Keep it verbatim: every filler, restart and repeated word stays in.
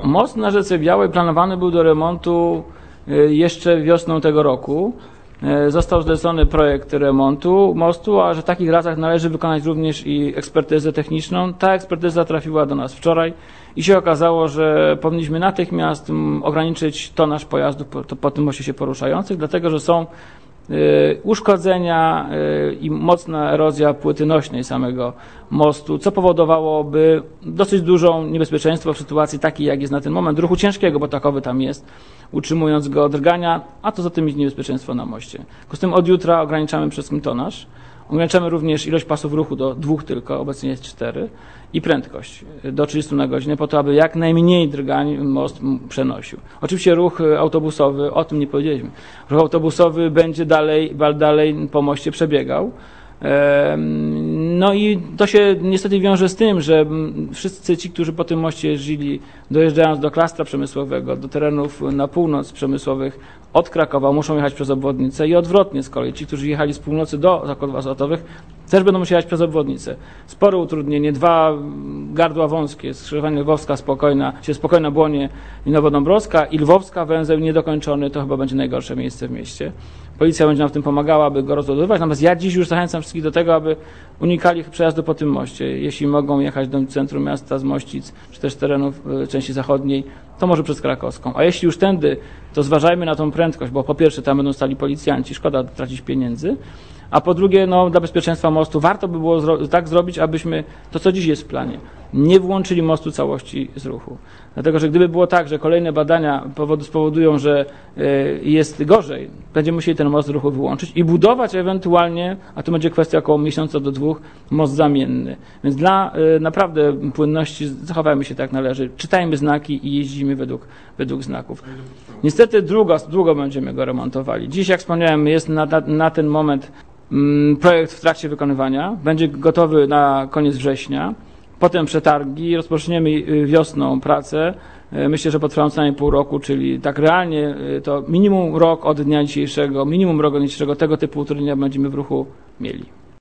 Most na rzece Białej planowany był do remontu jeszcze wiosną tego roku. Został zlecony projekt remontu mostu, a że w takich razach należy wykonać również i ekspertyzę techniczną. Ta ekspertyza trafiła do nas wczoraj i się okazało, że powinniśmy natychmiast ograniczyć tonaż pojazdów po, po tym moście się poruszających, dlatego że są uszkodzenia i mocna erozja płyty nośnej samego mostu, co powodowałoby dosyć dużą niebezpieczeństwo w sytuacji takiej, jak jest na ten moment, ruchu ciężkiego, bo takowy tam jest, utrzymując go od drgania, a to za tym jest niebezpieczeństwo na moście. W związku z tym od jutra ograniczamy przede wszystkim tonaż, ograniczamy również ilość pasów ruchu do dwóch tylko, obecnie jest cztery, i prędkość do trzydziestu na godzinę, po to, aby jak najmniej drgań most przenosił. Oczywiście ruch autobusowy, o tym nie powiedzieliśmy, ruch autobusowy będzie dalej, dalej po moście przebiegał. No i to się niestety wiąże z tym, że wszyscy ci, którzy po tym moście jeździli, dojeżdżając do klastra przemysłowego, do terenów na północ przemysłowych od Krakowa, muszą jechać przez obwodnicę i odwrotnie z kolei. Ci, którzy jechali z północy do zakładów azotowych, też będą musieli jechać przez obwodnicę. Spore utrudnienie, dwa gardła wąskie, skrzyżowanie Lwowska, Spokojna, czy Spokojna, Błonie i Nowodąbrowska i Lwowska, węzeł niedokończony, to chyba będzie najgorsze miejsce w mieście. Policja będzie nam w tym pomagała, aby go rozładowywać. Natomiast ja dziś już zachęcam wszystkich do tego, aby unikali przejazdu po tym moście. Jeśli mogą jechać do centrum miasta z Mościc, czy też z terenów części zachodniej, to może przez Krakowską. A jeśli już tędy, to zważajmy na tą prędkość, bo po pierwsze tam będą stali policjanci, szkoda tracić pieniędzy, a po drugie, no, dla bezpieczeństwa mostu warto by było zro- tak zrobić, abyśmy to, co dziś jest w planie, nie włączyli mostu całości z ruchu. Dlatego, że gdyby było tak, że kolejne badania powodu, spowodują, że y, jest gorzej, będziemy musieli ten most z ruchu wyłączyć i budować ewentualnie, a to będzie kwestia około miesiąca do dwóch, most zamienny. Więc dla y, naprawdę płynności zachowajmy się tak należy, czytajmy znaki i jeździmy według, według znaków. Niestety długo, długo będziemy go remontowali. Dziś, jak wspomniałem, jest na, na, na ten moment projekt w trakcie wykonywania, będzie gotowy na koniec września, potem przetargi, rozpoczniemy wiosną pracę, myślę, że potrwają co najmniej pół roku, czyli tak realnie to minimum rok od dnia dzisiejszego, minimum rok od dnia dzisiejszego tego typu utrudnienia będziemy w ruchu mieli.